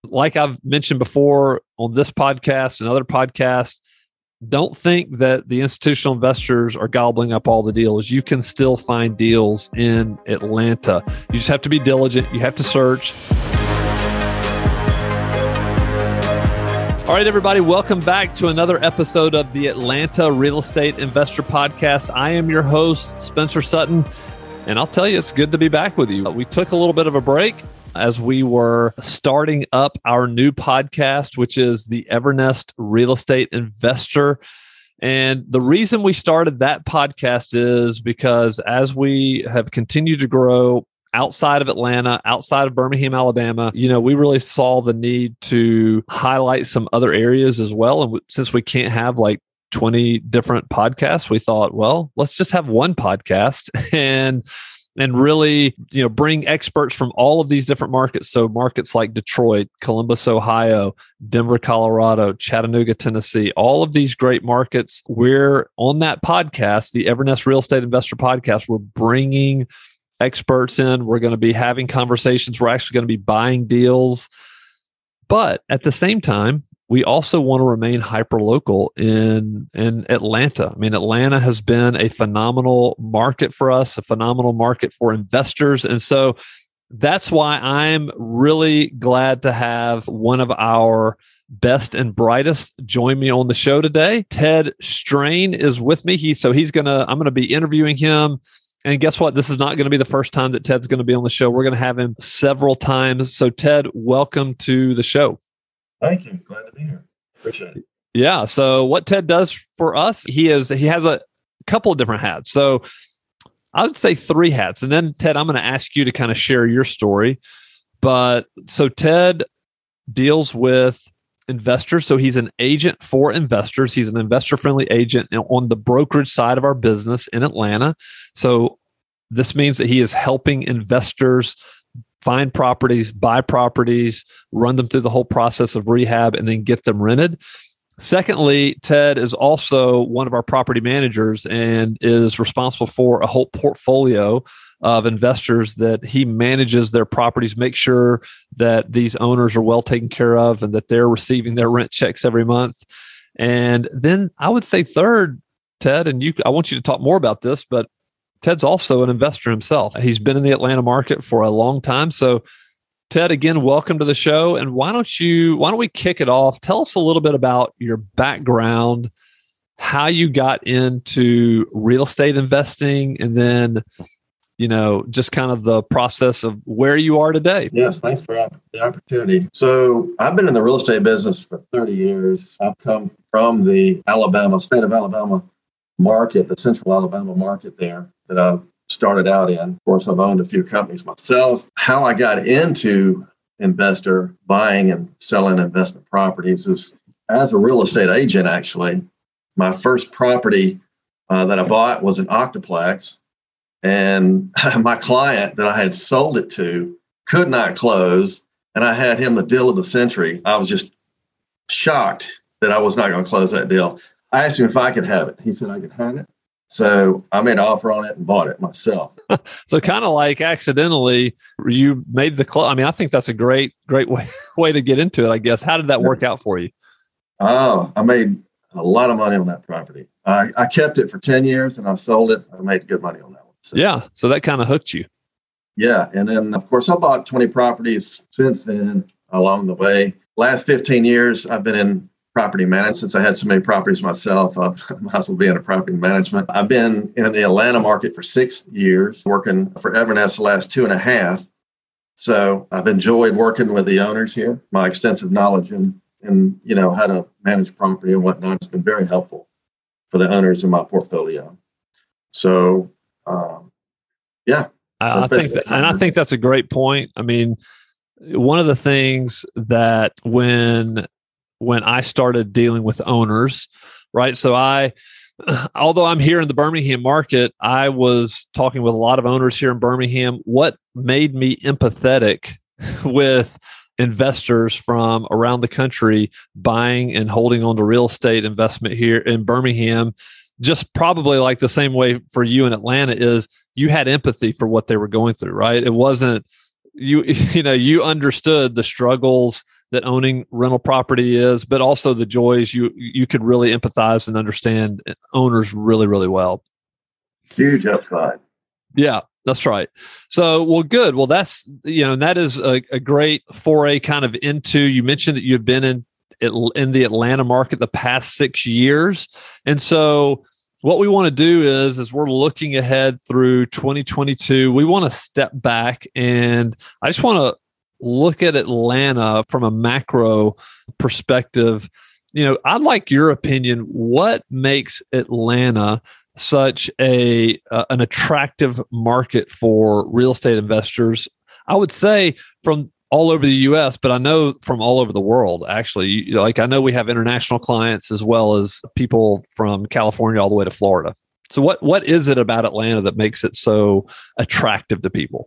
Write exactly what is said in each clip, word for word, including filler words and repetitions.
Like I've mentioned before on this podcast and other podcasts, don't think that the institutional investors are gobbling up all the deals. You can still find deals in Atlanta. You just have to be diligent. You have to search. All right, everybody, welcome back to another episode of the Atlanta Real Estate Investor Podcast. I am your host, Spencer Sutton, and I'll tell you, it's good to be back with you. We took a little bit of a break as we were starting up our new podcast, which is the Evernest Real Estate Investor. And the reason we started that podcast is because as we have continued to grow outside of Atlanta, outside of Birmingham, Alabama, you know, we really saw the need to highlight some other areas as well. And since we can't have like twenty different podcasts, we thought, well, let's just have one podcast and and really, you know, bring experts from all of these different markets. So markets like Detroit, Columbus, Ohio, Denver, Colorado, Chattanooga, Tennessee, all of these great markets. We're on that podcast, the Evernest Real Estate Investor Podcast. We're bringing experts in. We're going to be having conversations. We're actually going to be buying deals. But at the same time, we also want to remain hyper-local in, in Atlanta. I mean, Atlanta has been a phenomenal market for us, a phenomenal market for investors. And so that's why I'm really glad to have one of our best and brightest join me on the show today. Ted Strain is with me. He, so he's going to, I'm going to be interviewing him. And guess what? This is not going to be the first time that Ted's going to be on the show. We're going to have him several times. So Ted, welcome to the show. Thank you. Glad to be here. Appreciate it. Yeah. So what Ted does for us, he is he has a couple of different hats. So I would say three hats. And then Ted, I'm going to ask you to kind of share your story. But so Ted deals with investors. So he's an agent for investors. He's an investor-friendly agent on the brokerage side of our business in Atlanta. So this means that he is helping investors find properties, buy properties, run them through the whole process of rehab, and then get them rented. Secondly, Ted is also one of our property managers and is responsible for a whole portfolio of investors that he manages their properties, make sure that these owners are well taken care of and that they're receiving their rent checks every month. And then I would say third, Ted, and you, I want you to talk more about this, but Ted's also an investor himself. He's been in the Atlanta market for a long time. So Ted, again, welcome to the show. And why don't you, why don't we kick it off? Tell us a little bit about your background, how you got into real estate investing, and then, you know, just kind of the process of where you are today. Yes, thanks for the opportunity. So I've been in the real estate business for thirty years. I've come from the Alabama, state of Alabama market, the central Alabama market there that I started out in. Of course, I've owned a few companies myself. How I got into investor buying and selling investment properties is as a real estate agent, actually. My first property uh, that I bought was an octoplex. And my client that I had sold it to could not close. And I had him the deal of the century. I was just shocked that I was not going to close that deal. I asked him if I could have it. He said I could have it. So I made an offer on it and bought it myself. So kind of like accidentally you made the close. I mean, I think that's a great, great way, way to get into it, I guess. How did that work out for you? Oh, I made a lot of money on that property. I, I kept it for ten years and I sold it. I made good money on that one. So, yeah. So that kind of hooked you. Yeah. And then, of course, I bought twenty properties since then along the way. Last fifteen years, I've been in property management. Since I had so many properties myself, I might as well be in a property management. I've been in the Atlanta market for six years, working for Evernest the last two and a half. So I've enjoyed working with the owners here. My extensive knowledge in, in you know, how to manage property and whatnot has been very helpful for the owners in my portfolio. So, um, yeah. I, I think that, and I think that's a great point. I mean, one of the things that when when I started dealing with owners, right? So I, although I'm here in the Birmingham market, I was talking with a lot of owners here in Birmingham. What made me empathetic with investors from around the country buying and holding on to real estate investment here in Birmingham, just probably like the same way for you in Atlanta, is you had empathy for what they were going through, right? It wasn't you you know you understood the struggles that owning rental property is, but also the joys. You you could really empathize and understand owners really, really well. Huge upside. Yeah, that's right. So, well, good. Well, that's, you know, and that is a, a great foray kind of into, you mentioned that you've been in in the Atlanta market the past six years. And so what we want to do is, as we're looking ahead through twenty twenty-two, we want to step back, and I just want to look at Atlanta from a macro perspective. You know, I'd like your opinion. What makes Atlanta such a uh, an attractive market for real estate investors? I would say from all over the U S, but I know from all over the world, actually. You know, like, I know we have international clients as well as people from California all the way to Florida. So what what is it about Atlanta that makes it so attractive to people?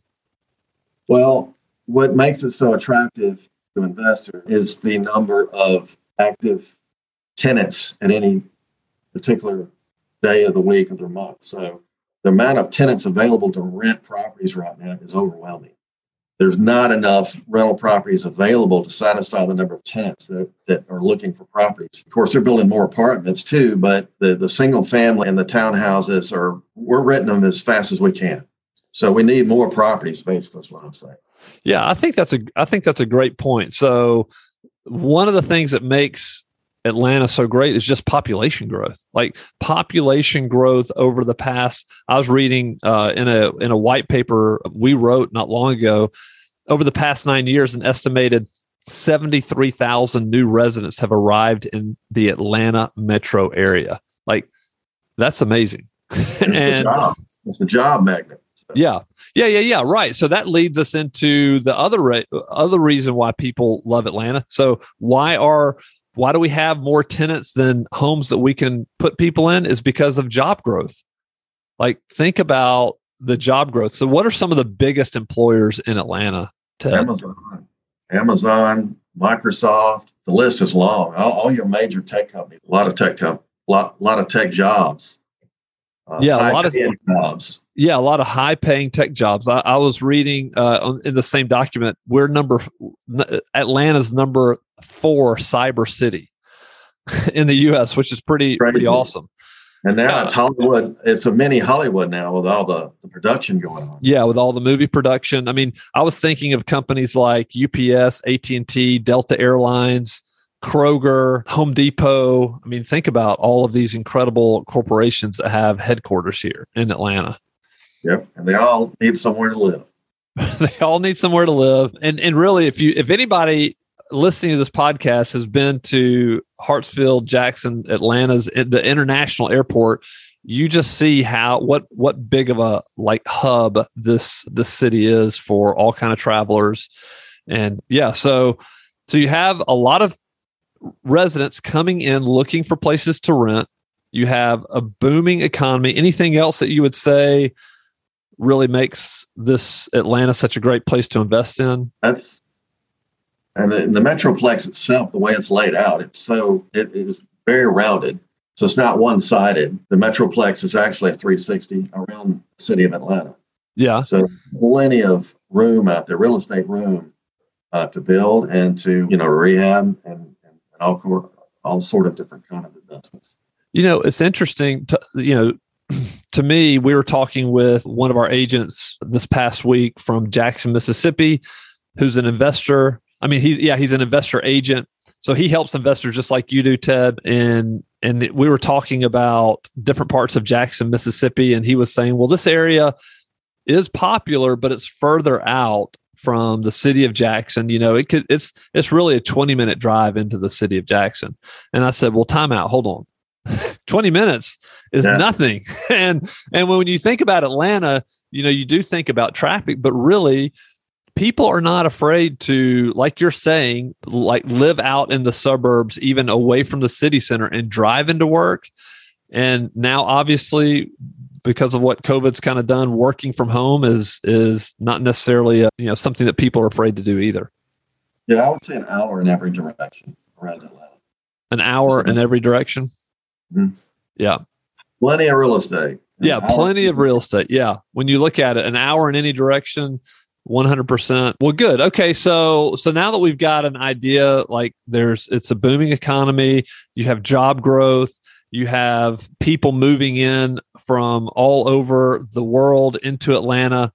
Well, what makes it so attractive to investors is the number of active tenants at any particular day of the week of the month. So the amount of tenants available to rent properties right now is overwhelming. There's not enough rental properties available to satisfy the number of tenants that, that are looking for properties. Of course, they're building more apartments too, but the, the single family and the townhouses are, we're renting them as fast as we can. So we need more properties, basically, is what I'm saying. Yeah, I think that's a I think that's a great point. So one of the things that makes Atlanta so great is just population growth. Like population growth over the past, I was reading uh, in a in a white paper we wrote not long ago, over the past nine years, an estimated seventy-three thousand new residents have arrived in the Atlanta metro area. Like, that's amazing. And it's a job magnet. So. Yeah. Yeah, yeah, yeah. Right. So that leads us into the other re- other reason why people love Atlanta. So why are why do we have more tenants than homes that we can put people in? Is because of job growth. Like, think about the job growth. So what are some of the biggest employers in Atlanta? Ted? Amazon, Amazon, Microsoft. The list is long. All, all your major tech companies. A lot of tech com- lot, lot of tech jobs. Uh, yeah, a lot of jobs. Yeah, a lot of high-paying tech jobs. I, I was reading uh, in the same document, we're number Atlanta's number four cyber city in the U S, which is pretty Crazy. pretty awesome. And now uh, it's Hollywood. It's a mini Hollywood now with all the, the production going on. Yeah, with all the movie production. I mean, I was thinking of companies like U P S, A T and T, Delta Airlines, Kroger, Home Depot. I mean, think about all of these incredible corporations that have headquarters here in Atlanta. Yep, and they all need somewhere to live. They all need somewhere to live. And and really, if you if anybody listening to this podcast has been to Hartsfield, Jackson, Atlanta's the international airport, you just see how what what big of a like hub this this city is for all kind of travelers. And yeah, so so you have a lot of residents coming in looking for places to rent. You have a booming economy. Anything else that you would say really makes this Atlanta such a great place to invest in? That's and the, the Metroplex itself, the way it's laid out, it's so it, it is very rounded. So it's not one-sided. The Metroplex is actually a three sixty around the city of Atlanta. Yeah. So plenty of room out there, real estate room uh, to build and to, you know, rehab and, and, and all all sort of different kind of investments. You know, it's interesting to, you know, to me, we were talking with one of our agents this past week from Jackson, Mississippi, who's an investor. I mean, he's yeah, he's an investor agent. So he helps investors just like you do, Ted. And and we were talking about different parts of Jackson, Mississippi, and he was saying, well, this area is popular, but it's further out from the city of Jackson. You know, it could it's it's really a twenty minute drive into the city of Jackson. And I said, well, time out, hold on. twenty minutes is yeah. nothing. And and when you think about Atlanta, you know, you do think about traffic, but really people are not afraid to, like you're saying, like live out in the suburbs, even away from the city center and drive into work. And now obviously because of what COVID's kind of done, working from home is is not necessarily a, you know, something that people are afraid to do either. Yeah, I would say an hour in every direction around Atlanta. An hour in every direction? Mm-hmm. Yeah. Plenty of real estate. Yeah, plenty of real estate. Yeah. When you look at it, an hour in any direction, one hundred percent. Well, good. Okay. So, so now that we've got an idea, like there's, it's a booming economy, you have job growth, you have people moving in from all over the world into Atlanta.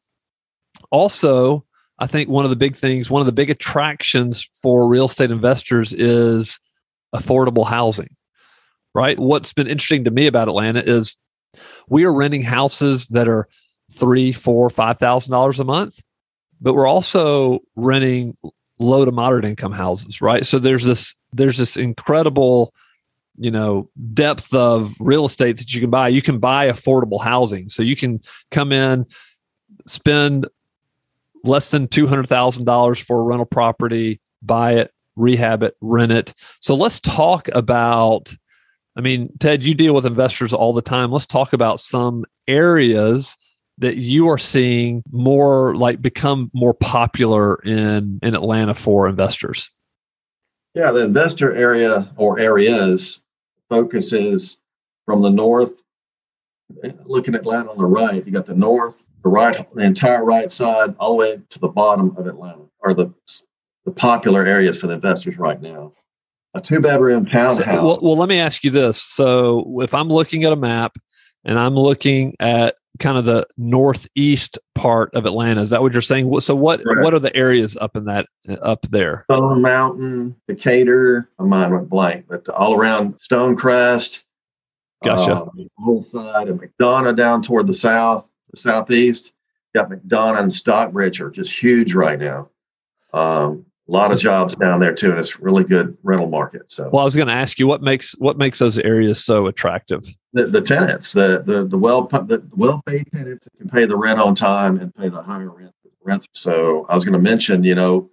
Also, I think one of the big things, one of the big attractions for real estate investors is affordable housing, right? What's been interesting to me about Atlanta is we are renting houses that are three, four, five thousand dollars a month, but we're also renting low to moderate income houses, right? So there's this there's this incredible, you know, depth of real estate that you can buy. You can buy affordable housing, so you can come in, spend less than two hundred thousand dollars for a rental property, buy it, rehab it, rent it. So let's talk about, I mean, Ted, you deal with investors all the time. Let's talk about some areas that you are seeing more like become more popular in, in Atlanta for investors. Yeah, the investor area or areas focuses from the north. Looking at Atlanta on the right, you got the north, the right, the entire right side, all the way to the bottom of Atlanta are the the popular areas for the investors right now. A two-bedroom townhouse. So, well, well, let me ask you this. So if I'm looking at a map and I'm looking at kind of the northeast part of Atlanta, is that what you're saying? So what Correct. What are the areas up in that up there? Stone Mountain, Decatur, mine went blank, but all around Stonecrest. Gotcha. Uh, the whole side of McDonough down toward the south. The southeast, got McDonough and Stockbridge are just huge right now. Um, a lot of jobs down there too, and it's a really good rental market. So, well, I was going to ask you what makes what makes those areas so attractive. The, the tenants, the the the well the well paid tenants that can pay the rent on time and pay the higher rent rents. So, I was going to mention, you know,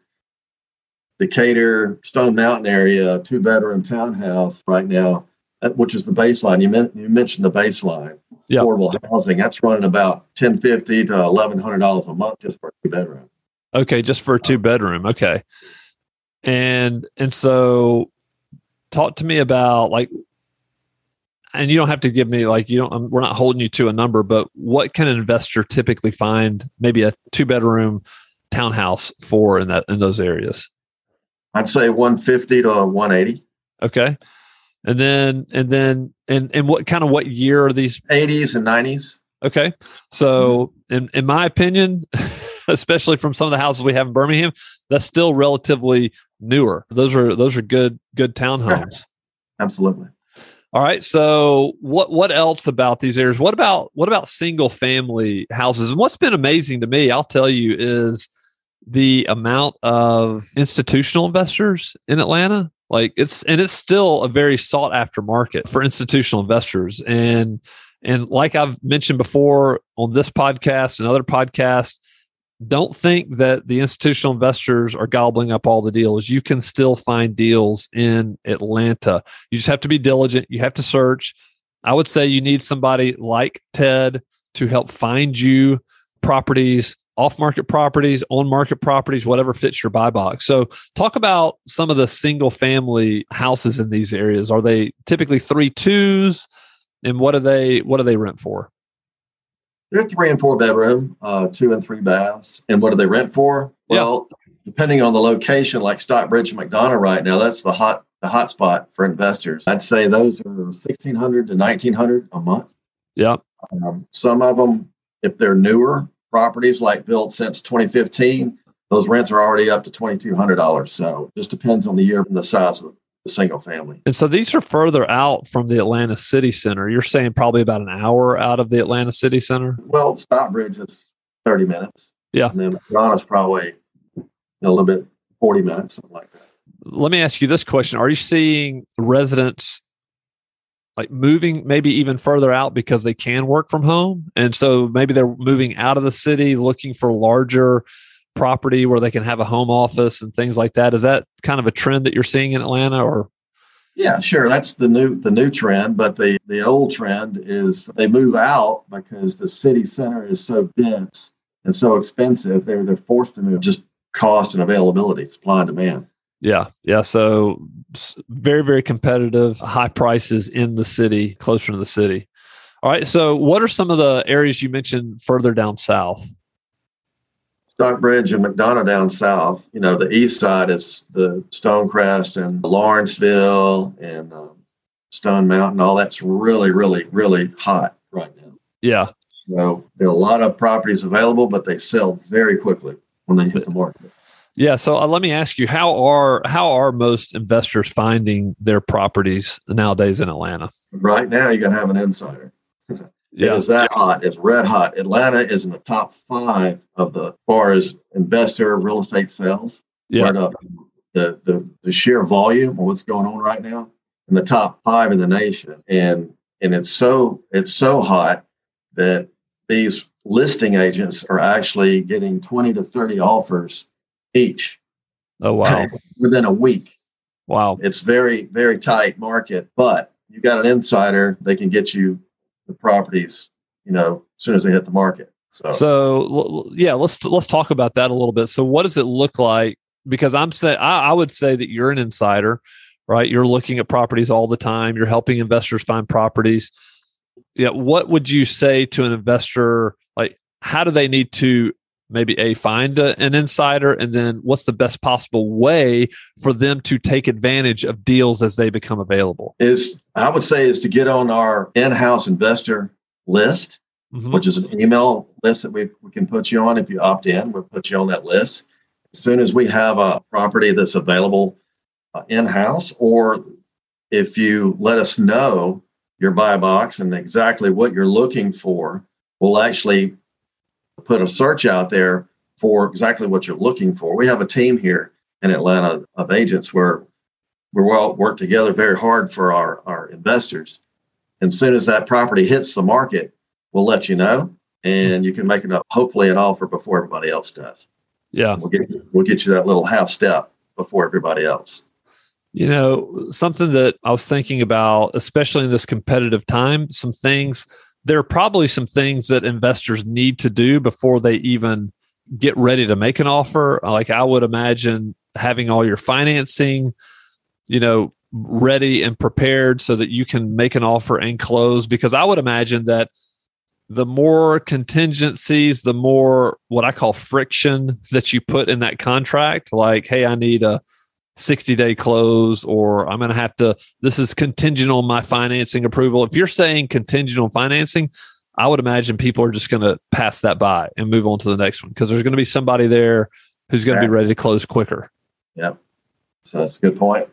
Decatur, Stone Mountain area, two bedroom townhouse right now, which is the baseline. You meant you mentioned the baseline. Yep. Affordable housing, that's running about ten fifty to eleven hundred dollars a month just for a two bedroom. Okay, just for a two bedroom. Okay, and and so talk to me about like, and you don't have to give me like you don't. I'm, we're not holding you to a number, but what can an investor typically find maybe a two bedroom townhouse for in that in those areas? I'd say one fifty to one eighty. Okay. And then, and then, and, and what kind of what year are these? eighties and nineties. Okay. So in, in my opinion, especially from some of the houses we have in Birmingham, that's still relatively newer. Those are, those are good, good townhomes. Absolutely. All right. So what, what else about these areas? What about, what about single family houses? And what's been amazing to me, I'll tell you, is the amount of institutional investors in Atlanta. Like it's, and it's still a very sought after market for institutional investors. And, and like I've mentioned before on this podcast and other podcasts, don't think that the institutional investors are gobbling up all the deals. You can still find deals in Atlanta. You just have to be diligent. You have to search. I would say you need somebody like Ted to help find you properties, off-market properties, on-market properties, whatever fits your buy box. So talk about some of the single-family houses in these areas. Are they typically three twos? And what do they what do they rent for? They're three and four bedroom, uh, two and three baths. And what do they rent for? Well, yeah. Depending on the location, like Stockbridge and McDonough right now, that's the hot the hot spot for investors. I'd say those are sixteen hundred to nineteen hundred a month. Yeah. Um, some of them, if they're newer properties like built since twenty fifteen, those rents are already up to twenty-two hundred dollars. So it just depends on the year and the size of the single family. And so these are further out from the Atlanta City Center. You're saying probably about an hour out of the Atlanta City Center? Well, Stockbridge is thirty minutes. Yeah. And then McDonough's probably you know, a little bit, forty minutes, something like that. Let me ask you this question. Are you seeing residents like moving maybe even further out because they can work from home? And so maybe they're moving out of the city, looking for larger property where they can have a home office and things like that. Is that kind of a trend that you're seeing in Atlanta? Or yeah, sure. That's the new the new trend. But the, the old trend is they move out because the city center is so dense and so expensive. They're they're forced to move, just cost and availability, supply and demand. Yeah. Yeah. So very, very competitive, high prices in the city, closer to the city. All right. So what are some of the areas you mentioned further down south? Stockbridge and McDonough down south. You know, the east side is the Stonecrest and Lawrenceville and um, Stone Mountain. All that's really, really, really hot right now. Yeah. So there are a lot of properties available, but they sell very quickly when they hit the market. Yeah. So uh, let me ask you, how are how are most investors finding their properties nowadays in Atlanta? Right now, you're going to have an insider. Yeah. It is that hot. It's red hot. Atlanta is in the top five of the as far as investor real estate sales. Yeah. Right up. The, the the sheer volume of what's going on right now in the top five in the nation, and and it's so it's so hot that these listing agents are actually getting twenty to thirty offers each. Oh wow! Within a week. Wow. It's very very tight market, but you got an insider, they can get you the properties, you know, as soon as they hit the market. So, so yeah, let's let's talk about that a little bit. So, what does it look like? Because I'm saying I, I would say that you're an insider, right? You're looking at properties all the time. You're helping investors find properties. Yeah, what would you say to an investor? Like, how do they need to maybe a find a, an insider, and then what's the best possible way for them to take advantage of deals as they become available? Is I would say is to get on our in-house investor list, mm-hmm. which is an email list that we, we can put you on. If you opt in, we'll put you on that list. As soon as we have a property that's available uh, in-house, or if you let us know your buy box and exactly what you're looking for, we'll actually put a search out there for exactly what you're looking for. We have a team here in Atlanta of agents where we all work together very hard for our, our investors. And as soon as that property hits the market, we'll let you know, and you can make it up, hopefully an offer before everybody else does. Yeah. We'll get, we'll get you that little half step before everybody else. You know, something that I was thinking about, especially in this competitive time, some things, there are probably some things that investors need to do before they even get ready to make an offer. Like I would imagine having all your financing, you know, ready and prepared so that you can make an offer and close. Because I would imagine that the more contingencies, the more what I call friction that you put in that contract, like, hey, I need a sixty day close, or I'm going to have to, this is contingent on my financing approval. If you're saying contingent on financing, I would imagine people are just going to pass that by and move on to the next one, because there's going to be somebody there who's going to be ready to close quicker. Yep. So that's a good point.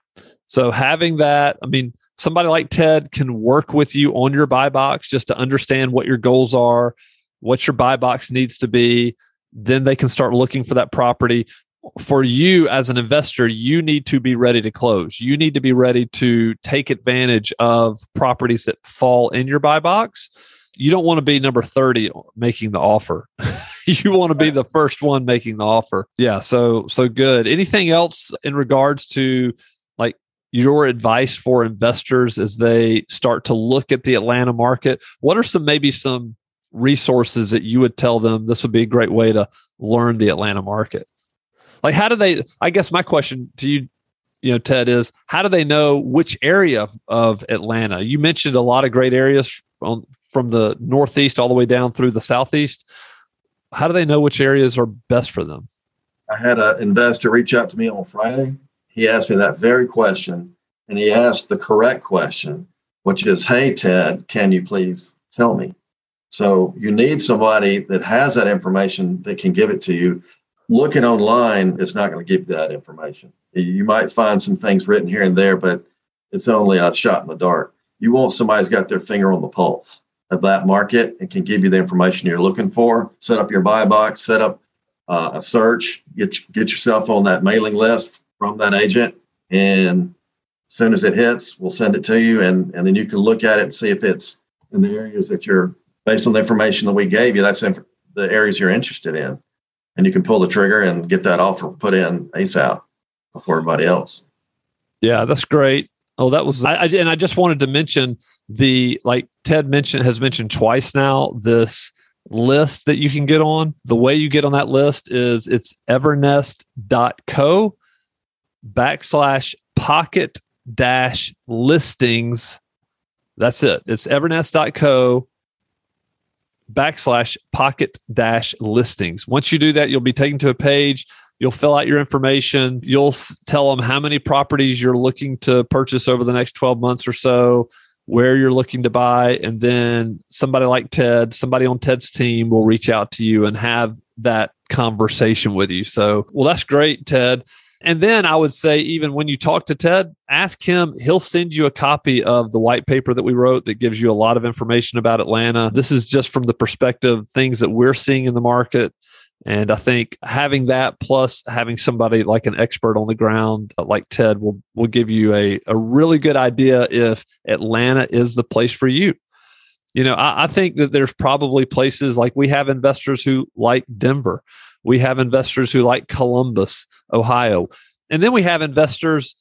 So having that, I mean, somebody like Ted can work with you on your buy box just to understand what your goals are, what your buy box needs to be. Then they can start looking for that property. For you as an investor, you need to be ready to close. You need to be ready to take advantage of properties that fall in your buy box. You don't want to be number thirty making the offer. You want to be the first one making the offer. Yeah. So, so good. Anything else in regards to like your advice for investors as they start to look at the Atlanta market? What are some, maybe some resources that you would tell them this would be a great way to learn the Atlanta market? Like, how do they, I guess my question to you, you know, Ted, is how do they know which area of, of Atlanta? You mentioned a lot of great areas on, from the Northeast all the way down through the Southeast. How do they know which areas are best for them? I had an investor reach out to me on Friday. He asked me that very question, and he asked the correct question, which is, hey, Ted, can you please tell me? So you need somebody that has that information that can give it to you. Looking online is not going to give you that information. You might find some things written here and there, but it's only a shot in the dark. You want somebody who's got their finger on the pulse of that market and can give you the information you're looking for. Set up your buy box, set up uh, a search, get get yourself on that mailing list from that agent, and as soon as it hits, we'll send it to you, and, and then you can look at it and see if it's in the areas that you're, based on the information that we gave you, that's inf- the areas you're interested in. And you can pull the trigger and get that offer put in ASAP before everybody else. Yeah, that's great. Oh, that was, I, I and I just wanted to mention the, like Ted mentioned, has mentioned twice now, this list that you can get on. The way you get on that list is it's evernest.co backslash pocket dash listings. That's it. It's evernest.co backslash pocket dash listings. Once you do that, you'll be taken to a page. You'll fill out your information. You'll s- tell them how many properties you're looking to purchase over the next twelve months or so, where you're looking to buy. And then somebody like Ted, somebody on Ted's team will reach out to you and have that conversation with you. So, well, that's great, Ted. And then I would say, even when you talk to Ted, ask him, he'll send you a copy of the white paper that we wrote that gives you a lot of information about Atlanta. This is just from the perspective, things that we're seeing in the market. And I think having that plus having somebody like an expert on the ground like Ted will, will give you a, a really good idea if Atlanta is the place for you. You know, I, I think that there's probably places like we have investors who like Denver. We have investors who like Columbus, Ohio. And then we have investors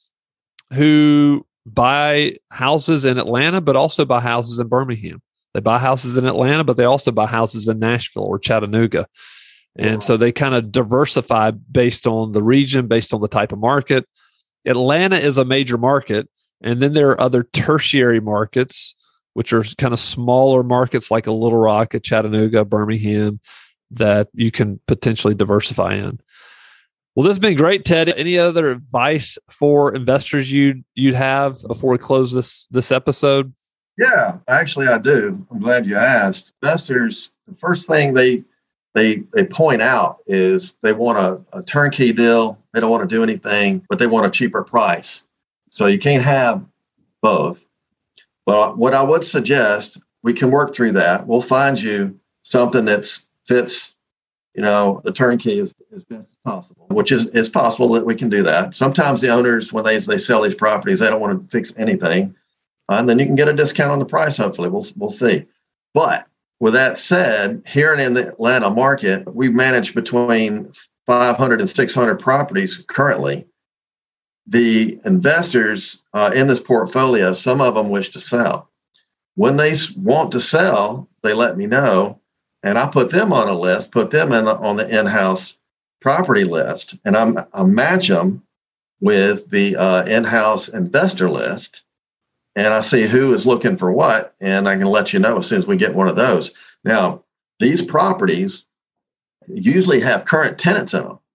who buy houses in Atlanta, but also buy houses in Birmingham. They buy houses in Atlanta, but they also buy houses in Nashville or Chattanooga. And so they kind of diversify based on the region, based on the type of market. Atlanta is a major market. And then there are other tertiary markets, which are kind of smaller markets like a Little Rock, a Chattanooga, Birmingham, that you can potentially diversify in. Well, this has been great, Ted. Any other advice for investors you'd, you'd have before we close this, this episode? Yeah, actually I do. I'm glad you asked. Investors, the first thing they They they point out is they want a, a turnkey deal. They don't want to do anything, but they want a cheaper price. So you can't have both. But what I would suggest, we can work through that. We'll find you something that fits, you know, the turnkey as, as best as possible, which is, is possible that we can do that. Sometimes the owners, when they, they sell these properties, they don't want to fix anything. Uh, and then you can get a discount on the price, hopefully. We'll we'll see. But with that said, here in the Atlanta market, we manage between five hundred and six hundred properties currently. The investors uh, in this portfolio, some of them wish to sell. When they want to sell, they let me know, and I put them on a list, put them in on the in-house property list, and I'm, I match them with the uh, in-house investor list. And I see who is looking for what, and I can let you know as soon as we get one of those. Now, these properties usually have current tenants in them.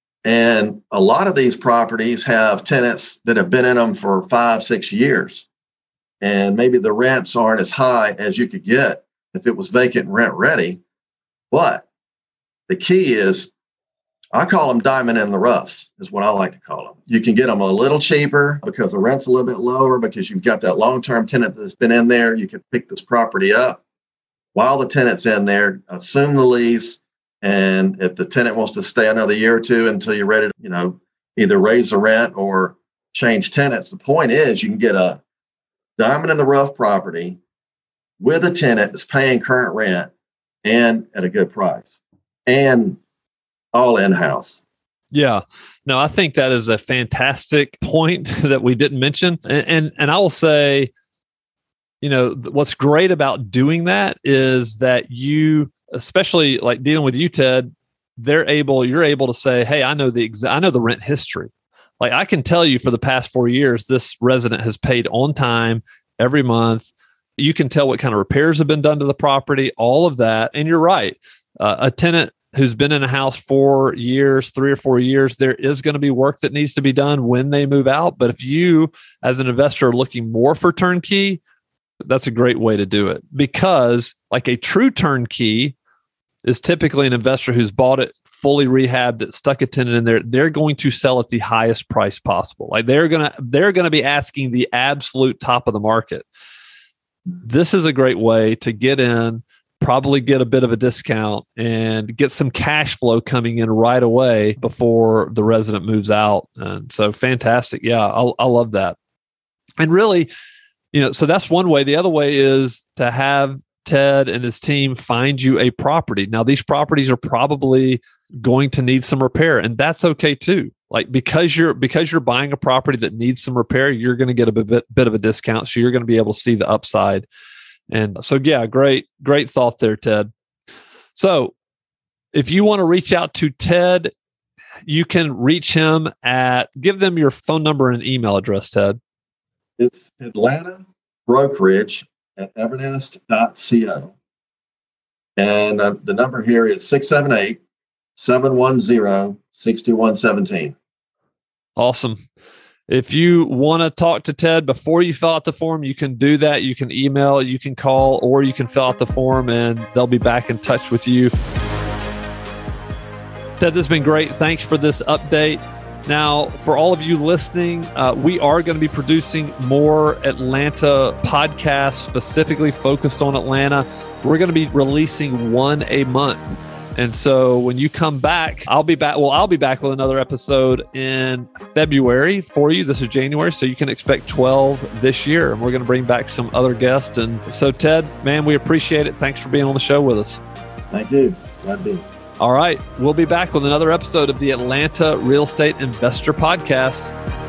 And a lot of these properties have tenants that have been in them for five, six years. And maybe the rents aren't as high as you could get if it was vacant and rent ready. But the key is, I call them diamond in the roughs, is what I like to call them. You can get them a little cheaper because the rent's a little bit lower because you've got that long-term tenant that's been in there. You can pick this property up while the tenant's in there, assume the lease, and if the tenant wants to stay another year or two until you're ready to, you know, either raise the rent or change tenants, the point is you can get a diamond in the rough property with a tenant that's paying current rent and at a good price. And all in-house. Yeah. No, I think that is a fantastic point that we didn't mention. And, and, and I will say, you know, what's great about doing that is that you, especially like dealing with you, Ted, they're able, you're able to say, hey, I know the exa- I know the rent history. Like I can tell you for the past four years, this resident has paid on time every month. You can tell what kind of repairs have been done to the property, all of that. And you're right. Uh, a tenant who's been in a house for years, three or four years, there is going to be work that needs to be done when they move out. But if you, as an investor, are looking more for turnkey, that's a great way to do it. Because like a true turnkey is typically an investor who's bought it fully rehabbed, it stuck a tenant in there. They're going to sell at the highest price possible. Like they're going to, they're going to be asking the absolute top of the market. This is a great way to get in, probably get a bit of a discount and get some cash flow coming in right away before the resident moves out. And so fantastic. Yeah, I, I love that. And really, you know, so that's one way. The other way is to have Ted and his team find you a property. Now, these properties are probably going to need some repair, and that's okay too. Like because you're because you're buying a property that needs some repair, you're going to get a bit, bit of a discount. So you're going to be able to see the upside. And so, yeah, great, great thought there, Ted. So if you want to reach out to Ted, you can reach him at, give them your phone number and email address, Ted. It's Atlanta Brokerage at evernest dot co. And uh, the number here is six seven eight, seven one zero, six two one one seven. Awesome. If you want to talk to Ted before you fill out the form, you can do that. You can email, you can call, or you can fill out the form and they'll be back in touch with you. Ted, this has been great. Thanks for this update. Now, for all of you listening, uh, we are going to be producing more Atlanta podcasts specifically focused on Atlanta. We're going to be releasing one a month. And so when you come back, I'll be back. Well, I'll be back with another episode in February for you. This is January, so you can expect twelve this year. And we're going to bring back some other guests. And so, Ted, man, we appreciate it. Thanks for being on the show with us. Thank you. Glad to be. All right. We'll be back with another episode of the Atlanta Real Estate Investor Podcast.